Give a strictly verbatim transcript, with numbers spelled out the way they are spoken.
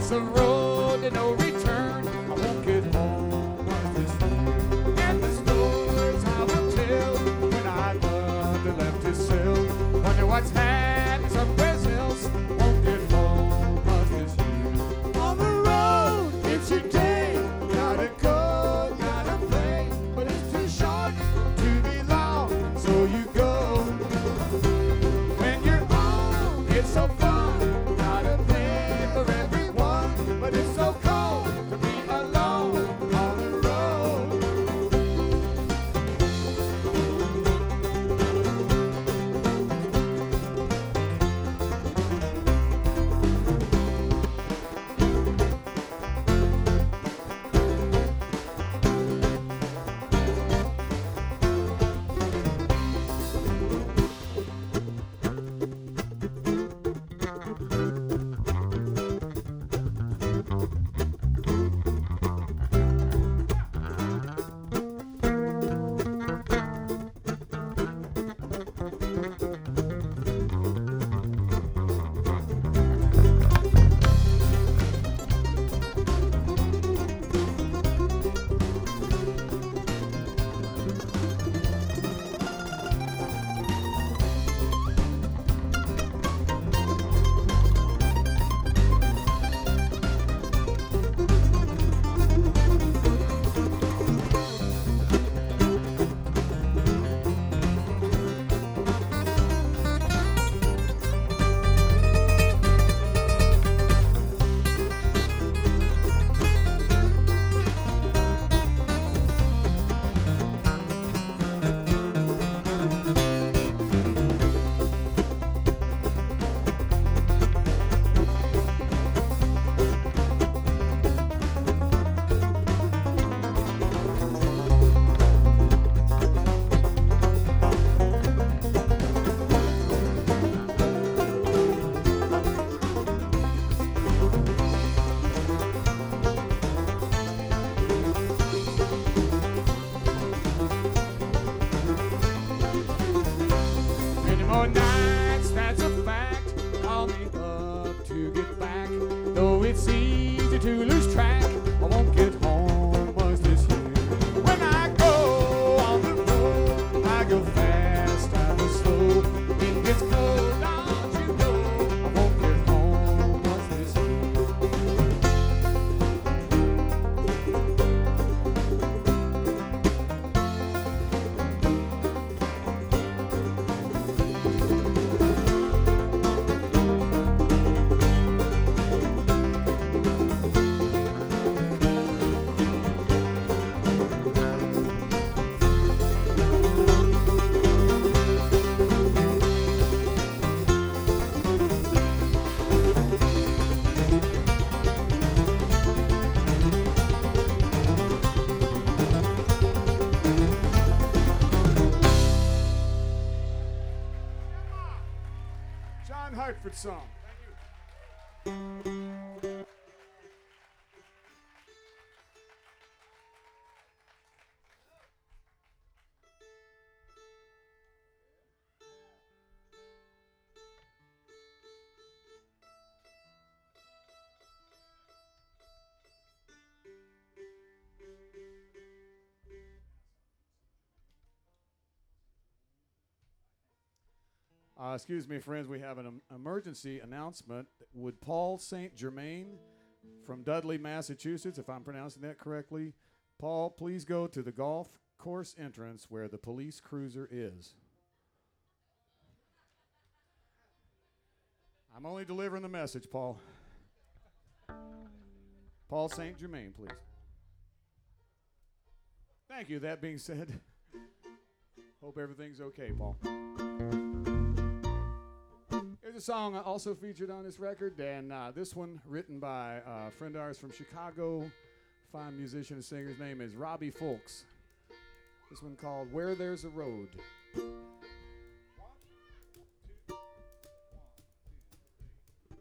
It's a road to no return. I won't get home this year. And the stories I will tell when I mother left his cell. Wonder what's happened somewhere else. Won't get home this year. On the road, it's your day. Gotta go, gotta play. But it's too short to be long, so you go. When you're on, it's so fun. Gotta pay for everyone. But it's so cold to be alone on the road. Many more nights, that's a fact. I'll make up to get back. Though it's easy to lose track, I won't get home much this year. When I go on the road, I go fast, I go slow. It gets cold, don't you know? I won't get home much this year. John Hartford song. Uh, excuse me, friends, we have an um, emergency announcement. Would Paul Saint Germain from Dudley, Massachusetts, if I'm pronouncing that correctly, Paul, please go to the golf course entrance where the police cruiser is. I'm only delivering the message, Paul. Paul Saint Germain, please. Thank you. That being said, hope everything's okay, Paul. Here's a song also featured on this record, and uh, this one written by uh, a friend of ours from Chicago, fine musician and singer. His name is Robbie Folks. This one called Where There's a Road.